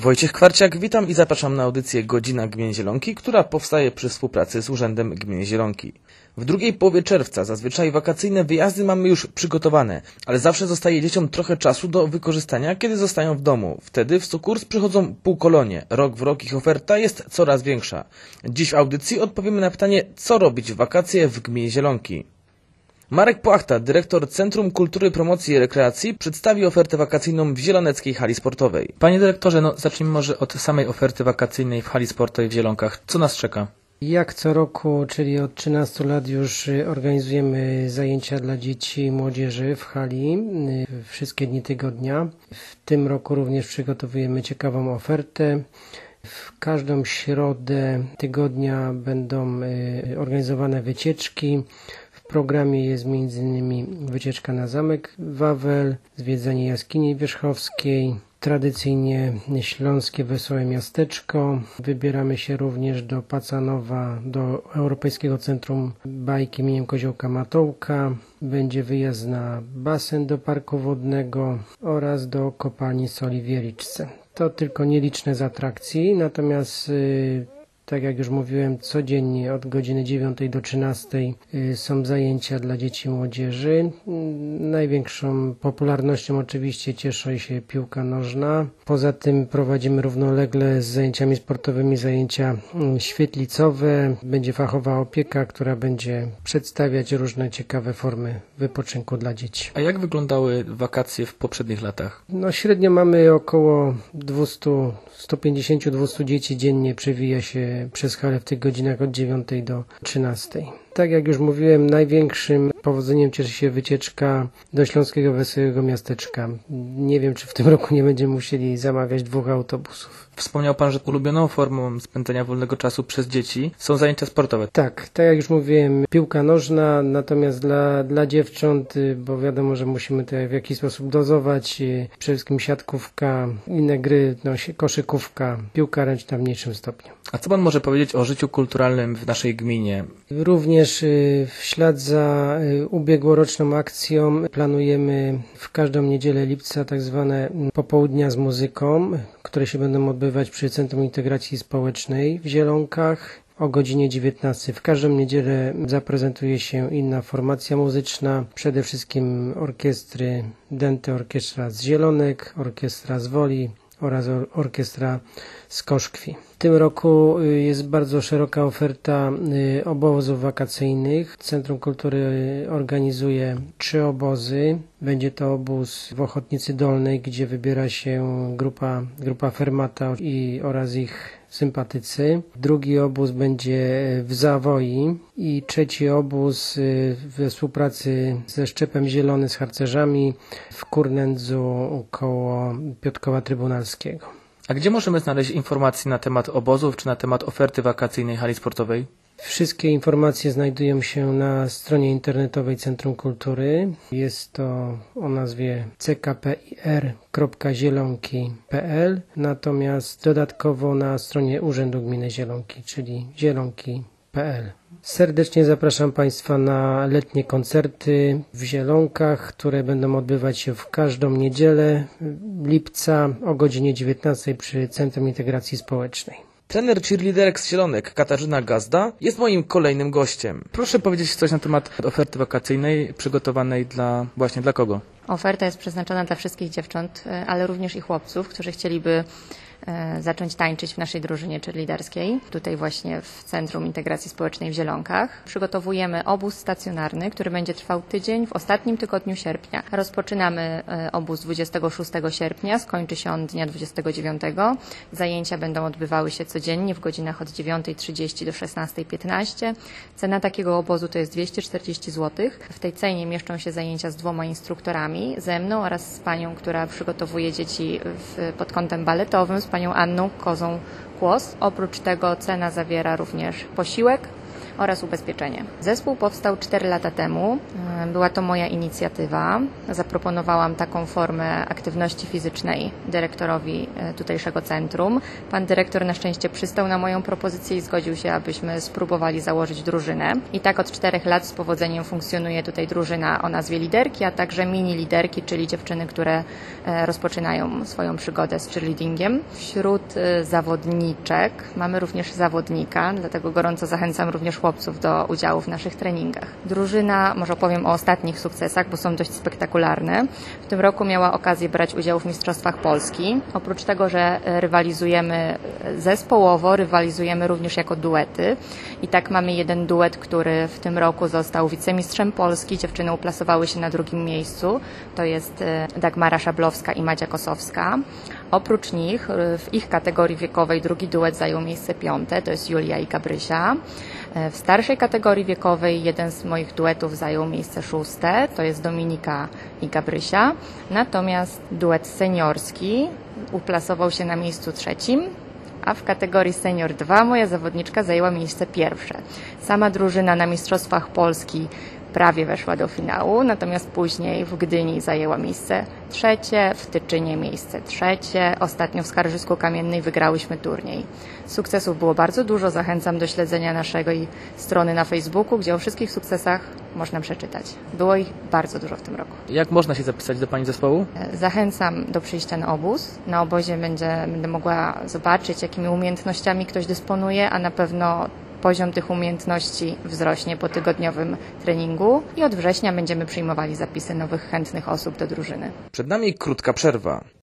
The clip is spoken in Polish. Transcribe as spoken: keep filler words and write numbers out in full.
Wojciech Kwarciak, witam i zapraszam na audycję Godzina Gminy Zielonki, która powstaje przy współpracy z Urzędem Gminy Zielonki. W drugiej połowie czerwca zazwyczaj wakacyjne wyjazdy mamy już przygotowane, ale zawsze zostaje dzieciom trochę czasu do wykorzystania, kiedy zostają w domu. Wtedy w Sokurs przychodzą półkolonie. Rok w rok ich oferta jest coraz większa. Dziś w audycji odpowiemy na pytanie, co robić w wakacje w Gminie Zielonki. Marek Płachta, dyrektor Centrum Kultury, Promocji i Rekreacji, przedstawi ofertę wakacyjną w zieloneckiej hali sportowej. Panie dyrektorze, no zacznijmy może od samej oferty wakacyjnej w hali sportowej w Zielonkach. Co nas czeka? Jak co roku, czyli od trzynastu lat już organizujemy zajęcia dla dzieci i młodzieży w hali wszystkie dni tygodnia. W tym roku również przygotowujemy ciekawą ofertę. W każdą środę tygodnia będą organizowane wycieczki. W programie jest między innymi wycieczka na Zamek Wawel, zwiedzanie jaskini wierzchowskiej, tradycyjnie śląskie Wesołe Miasteczko. Wybieramy się również do Pacanowa, do Europejskiego Centrum Bajki imieniem Koziołka Matołka. Będzie wyjazd na basen do parku wodnego oraz do kopalni soli w Wieliczce. To tylko nieliczne z atrakcji, natomiast yy, tak jak już mówiłem, codziennie od godziny dziewiątej do trzynastej są zajęcia dla dzieci i młodzieży. Największą popularnością oczywiście cieszy się piłka nożna. Poza tym prowadzimy równolegle z zajęciami sportowymi zajęcia świetlicowe. Będzie fachowa opieka, która będzie przedstawiać różne ciekawe formy wypoczynku dla dzieci. A jak wyglądały wakacje w poprzednich latach? No średnio mamy około dwieście, sto pięćdziesiąt do dwustu dzieci dziennie przewija się przez halę w tych godzinach od dziewiątej do trzynastej. Tak jak już mówiłem, największym powodzeniem cieszy się wycieczka do Śląskiego Wesołego Miasteczka. Nie wiem, czy w tym roku nie będziemy musieli zamawiać dwóch autobusów. Wspomniał Pan, że ulubioną formą spędzania wolnego czasu przez dzieci są zajęcia sportowe. Tak, tak jak już mówiłem, piłka nożna, natomiast dla, dla dziewcząt, bo wiadomo, że musimy to w jakiś sposób dozować, przede wszystkim siatkówka, inne gry, no, koszykówka, piłka ręczna w mniejszym stopniu. A co Pan może powiedzieć o życiu kulturalnym w naszej gminie? Również w ślad za ubiegłoroczną akcją planujemy w każdą niedzielę lipca tak zwane popołudnia z muzyką, które się będą odbywać przy Centrum Integracji Społecznej w Zielonkach o godzinie dziewiętnastej. W każdą niedzielę zaprezentuje się inna formacja muzyczna, przede wszystkim orkiestry Dęte, orkiestra z Zielonek, orkiestra z Woli oraz orkiestra z Koszkwi. W tym roku jest bardzo szeroka oferta obozów wakacyjnych. Centrum Kultury organizuje trzy obozy. Będzie to obóz w Ochotnicy Dolnej, gdzie wybiera się grupa, grupa Fermata i oraz ich sympatycy. Drugi obóz będzie w Zawoi i trzeci obóz we współpracy ze Szczepem Zielony z harcerzami w Kurnędzu koło Piotrkowa Trybunalskiego. A gdzie możemy znaleźć informacje na temat obozów czy na temat oferty wakacyjnej hali sportowej? Wszystkie informacje znajdują się na stronie internetowej Centrum Kultury. Jest to o nazwie c k p i r kropka zielonki kropka p l, natomiast dodatkowo na stronie Urzędu Gminy Zielonki, czyli zielonki kropka p l. Serdecznie zapraszam Państwa na letnie koncerty w Zielonkach, które będą odbywać się w każdą niedzielę lipca o godzinie dziewiętnastej przy Centrum Integracji Społecznej. Trener cheerleaderek z Zielonek Katarzyna Gazda jest moim kolejnym gościem. Proszę powiedzieć coś na temat oferty wakacyjnej przygotowanej dla właśnie dla kogo? Oferta jest przeznaczona dla wszystkich dziewcząt, ale również i chłopców, którzy chcieliby zacząć tańczyć w naszej drużynie cheerleaderskiej, tutaj właśnie w Centrum Integracji Społecznej w Zielonkach. Przygotowujemy obóz stacjonarny, który będzie trwał tydzień w ostatnim tygodniu sierpnia. Rozpoczynamy obóz dwudziestego szóstego sierpnia, skończy się on dnia dwudziestego dziewiątego. Zajęcia będą odbywały się codziennie w godzinach od dziewiątej trzydzieści do szesnastej piętnaście. Cena takiego obozu to jest dwieście czterdzieści złotych. W tej cenie mieszczą się zajęcia z dwoma instruktorami, ze mną oraz z panią, która przygotowuje dzieci w, pod kątem baletowym, z panią Anną Kozą-Kłos. Oprócz tego cena zawiera również posiłek oraz ubezpieczenie. Zespół powstał cztery lata temu. Była to moja inicjatywa. Zaproponowałam taką formę aktywności fizycznej dyrektorowi tutejszego centrum. Pan dyrektor na szczęście przystał na moją propozycję i zgodził się, abyśmy spróbowali założyć drużynę. I tak od czterech lat z powodzeniem funkcjonuje tutaj drużyna o nazwie liderki, a także mini liderki, czyli dziewczyny, które rozpoczynają swoją przygodę z cheerleadingiem. Wśród zawodniczek mamy również zawodnika, dlatego gorąco zachęcam również chłopców do udziału w naszych treningach. Drużyna, może opowiem o ostatnich sukcesach, bo są dość spektakularne. W tym roku miała okazję brać udział w Mistrzostwach Polski. Oprócz tego, że rywalizujemy zespołowo, rywalizujemy również jako duety. I tak mamy jeden duet, który w tym roku został wicemistrzem Polski. Dziewczyny uplasowały się na drugim miejscu. To jest Dagmara Szablowska i Madzia Kosowska. Oprócz nich w ich kategorii wiekowej drugi duet zajął miejsce piąte, to jest Julia i Gabrysia. W starszej kategorii wiekowej jeden z moich duetów zajął miejsce szóste, to jest Dominika i Gabrysia. Natomiast duet seniorski uplasował się na miejscu trzecim, a w kategorii senior dwa moja zawodniczka zajęła miejsce pierwsze. Sama drużyna na Mistrzostwach Polski prawie weszła do finału, natomiast później w Gdyni zajęła miejsce trzecie, w Tyczynie miejsce trzecie, ostatnio w Skarżysku-Kamiennej wygrałyśmy turniej. Sukcesów było bardzo dużo, zachęcam do śledzenia naszej strony na Facebooku, gdzie o wszystkich sukcesach można przeczytać. Było ich bardzo dużo w tym roku. Jak można się zapisać do Pani zespołu? Zachęcam do przyjścia na obóz. Na obozie będzie, będę mogła zobaczyć, jakimi umiejętnościami ktoś dysponuje, a na pewno poziom tych umiejętności wzrośnie po tygodniowym treningu i od września będziemy przyjmowali zapisy nowych chętnych osób do drużyny. Przed nami krótka przerwa.